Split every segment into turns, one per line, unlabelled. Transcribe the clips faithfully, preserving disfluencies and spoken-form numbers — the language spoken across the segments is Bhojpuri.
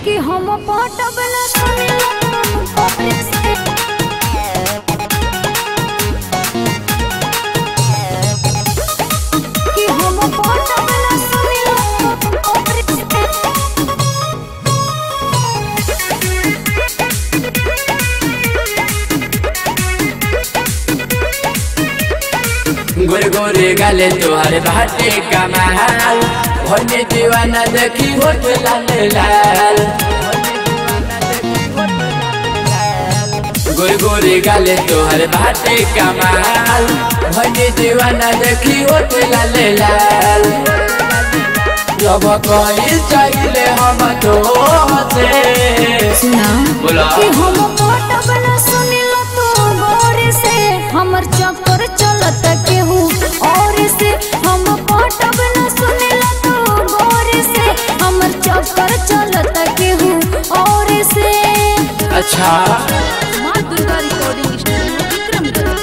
कि हम पटबला सुनिला ओपरे से कि हम पटबला सुनिला ओपरे से
गोरे गोरे गाले तोहर बाटे कमाल होने दीवाना देखी होठ लाल लाल गोरे गोरे गाले तोहर बाटे कमाल होने दीवाना देखी होठ लाल लाल जब कोई चाहिए हम तो से
सुना
बोला
कि हम पटबला सुनिला तो गोरे से हमर चक्कर चलत केहू और से हम पटबला सुनिला तो गोरे से हमर चक्कर चलत केहू और से।
अच्छा
मां दुर्गा रिकॉर्डिंग स्टूडियो विक्रमगढ़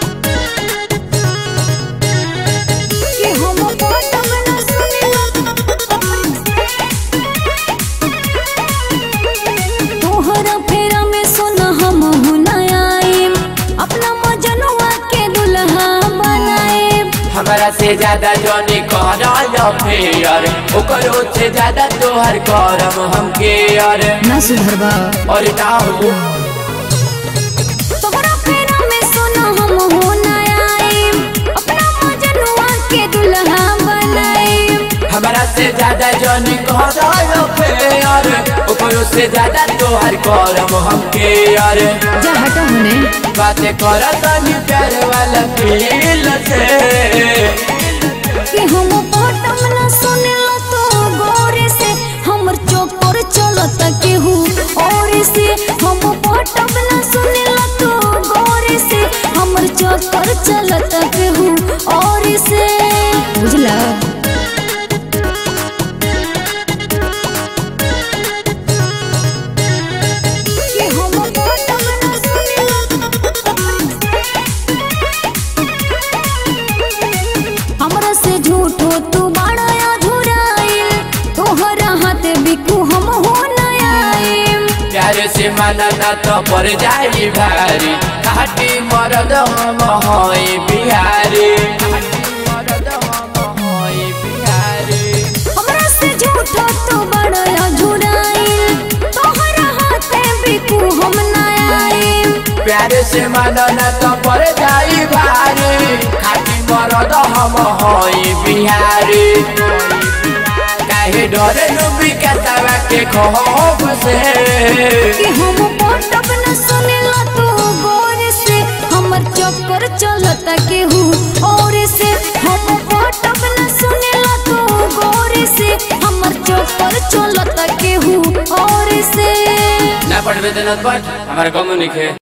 कि हम पटबला सुनिला तोहरा फेरा में सोना हम हुनाई अपना मजनुआ के दुल्हा बनाए।
हमारा से ज्यादा जोनी करा फेयर ओकरो से ज्यादा तोहर करम हम के यार
ना सुधरबा
और ताऊ
तोहरा फेरा में सोना हम हुनाई अपना मजनुआ के दुल्हा बनाए।
हमारा से ज्यादा जोनी करा फेयर ओकरो से ज्यादा तोहर करम हम के यार
जा हटा होने
बातें करा तनी प्यार वाला फील से
कि हम पटबला सुनिला तो गोरे से हमर चोकर चलत केहू और से हम पटबला सुनिला तो गोरे से हमर चोकर चलत केहू और से बुझला। कि हम पटबला सुनिला हमरा से झूठो तू बड़ा अधूराइल तोहरा हाथ बिकू हम हो नयाइल।
प्यार से माना ना तो पर जाई भारी घाटी मरद हम होई बिहारी मरद हम होई बिहारी
हमरा से झूठो तू बड़ा अधूराइल तोहरा हाथ बिकू हम नयाइल।
प्यार से माना ना तो पर जाई भारी घाटी मरद हम होई बिहारी काहे डरे लुबी के तवा के खौफ से
कि हम पटबला सुनिला तो गोरे से हमर चक्कर चलत केहू और से हम पटबला सुनिला तो गोरे से हमर चक्कर चलत केहू और से।
ना पढ़बे तो न पढ़ हमारा कम नहीं